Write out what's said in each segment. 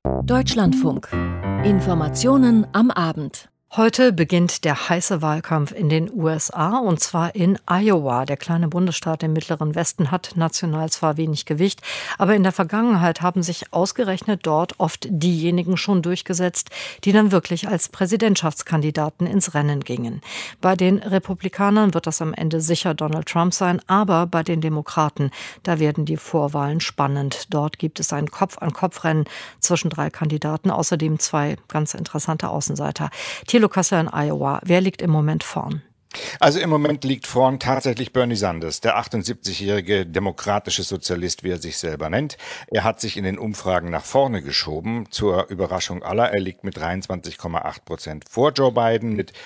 Deutschlandfunk. Informationen am Abend. Heute beginnt der heiße Wahlkampf in den USA, und zwar in Iowa. Der kleine Bundesstaat im mittleren Westen hat national zwar wenig Gewicht, aber in der Vergangenheit haben sich ausgerechnet dort oft diejenigen schon durchgesetzt, die dann wirklich als Präsidentschaftskandidaten ins Rennen gingen. Bei den Republikanern wird das am Ende sicher Donald Trump sein, aber bei den Demokraten, da werden die Vorwahlen spannend. Dort gibt es ein Kopf-an-Kopf-Rennen zwischen 3 Kandidaten, außerdem 2 ganz interessante Außenseiter. Thilo Kössler in Iowa. Wer liegt im Moment vorn? Also im Moment liegt vorn tatsächlich Bernie Sanders, der 78-jährige demokratische Sozialist, wie er sich selber nennt. Er hat sich in den Umfragen nach vorne geschoben, zur Überraschung aller. Er liegt mit 23,8% vor Joe Biden mit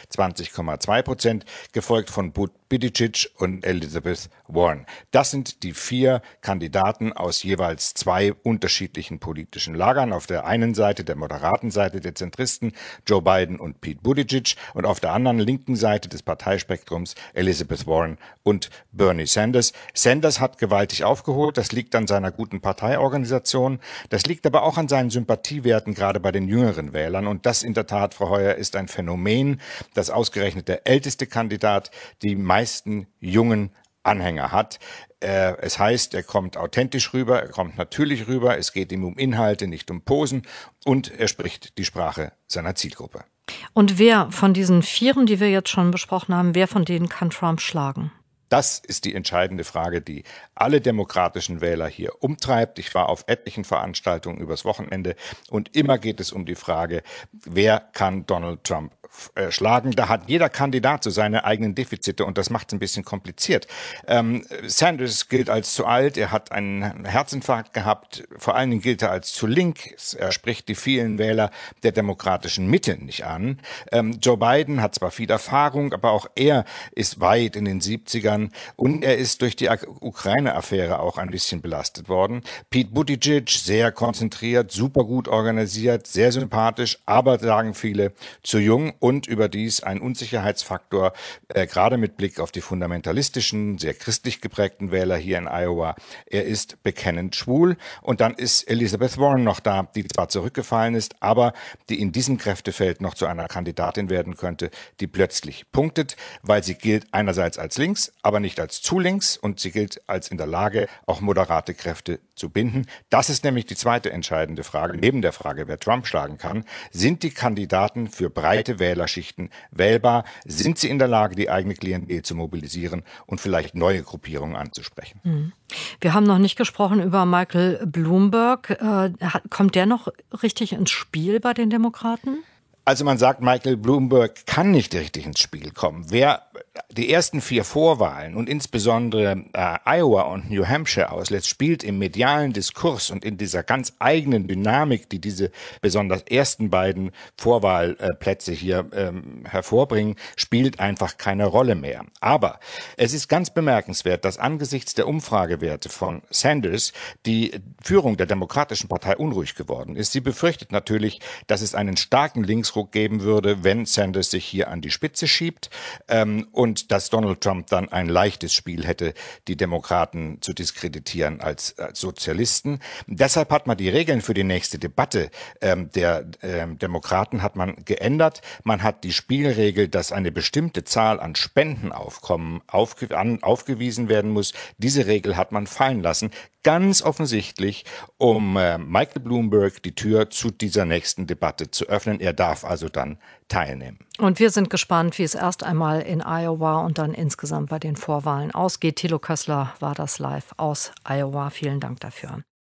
20,2%, gefolgt von Buttigieg und Elizabeth Warren. Das sind die 4 Kandidaten aus jeweils 2 unterschiedlichen politischen Lagern. Auf der einen Seite, der moderaten Seite der Zentristen, Joe Biden und Pete Buttigieg, und auf der anderen linken Seite des Parteispektrums Elizabeth Warren und Bernie Sanders. Sanders hat gewaltig aufgeholt. Das liegt an seiner guten Parteiorganisation. Das liegt aber auch an seinen Sympathiewerten, gerade bei den jüngeren Wählern. Und das in der Tat, Frau Heuer, ist ein Phänomen, dass ausgerechnet der älteste Kandidat die meisten jungen Anhänger hat. Es heißt, er kommt authentisch rüber, er kommt natürlich rüber, es geht ihm um Inhalte, nicht um Posen, und er spricht die Sprache seiner Zielgruppe. Und wer von diesen 4, die wir jetzt schon besprochen haben, wer von denen kann Trump schlagen? Das ist die entscheidende Frage, die alle demokratischen Wähler hier umtreibt. Ich war auf etlichen Veranstaltungen übers Wochenende und immer geht es um die Frage, wer kann Donald Trump schlagen. Da hat jeder Kandidat so seine eigenen Defizite und das macht es ein bisschen kompliziert. Sanders gilt als zu alt, er hat einen Herzinfarkt gehabt, vor allen Dingen gilt er als zu link, er spricht die vielen Wähler der demokratischen Mitte nicht an. Joe Biden hat zwar viel Erfahrung, aber auch er ist weit in den 70ern und er ist durch die Ukraine-Affäre auch ein bisschen belastet worden. Pete Buttigieg, sehr konzentriert, super gut organisiert, sehr sympathisch, aber sagen viele, zu jung und überdies ein Unsicherheitsfaktor, gerade mit Blick auf die fundamentalistischen, sehr christlich geprägten Wähler hier in Iowa. Er ist bekennend schwul. Und dann ist Elizabeth Warren noch da, die zwar zurückgefallen ist, aber die in diesem Kräftefeld noch zu einer Kandidatin werden könnte, die plötzlich punktet, weil sie gilt einerseits als links, aber nicht als zu links, und sie gilt als in der Lage, auch moderate Kräfte zu binden. Das ist nämlich die zweite entscheidende Frage, neben der Frage, wer Trump schlagen kann. Sind die Kandidaten für breite Wählerschichten wählbar? Sind sie in der Lage, die eigene Klientel zu mobilisieren und vielleicht neue Gruppierungen anzusprechen? Wir haben noch nicht gesprochen über Michael Bloomberg. Kommt der noch richtig ins Spiel bei den Demokraten? Also man sagt, Michael Bloomberg kann nicht richtig ins Spiel kommen. Wer die ersten 4 Vorwahlen und insbesondere Iowa und New Hampshire auslässt, spielt im medialen Diskurs und in dieser ganz eigenen Dynamik, die diese besonders ersten beiden Vorwahlplätze hier hervorbringen, spielt einfach keine Rolle mehr. Aber es ist ganz bemerkenswert, dass angesichts der Umfragewerte von Sanders die Führung der Demokratischen Partei unruhig geworden ist. Sie befürchtet natürlich, dass es einen starken Linksruck geben würde, wenn Sanders sich hier an die Spitze schiebt, und dass Donald Trump dann ein leichtes Spiel hätte, die Demokraten zu diskreditieren als Sozialisten. Deshalb hat man die Regeln für die nächste Debatte der Demokraten hat man geändert. Man hat die Spielregel, dass eine bestimmte Zahl an Spendenaufkommen aufgewiesen werden muss. Diese Regel hat man fallen lassen. Ganz offensichtlich, um Michael Bloomberg die Tür zu dieser nächsten Debatte zu öffnen. Er darf also dann teilnehmen. Und wir sind gespannt, wie es erst einmal in Iowa und dann insgesamt bei den Vorwahlen ausgeht. Thilo Kössler war das live aus Iowa. Vielen Dank dafür.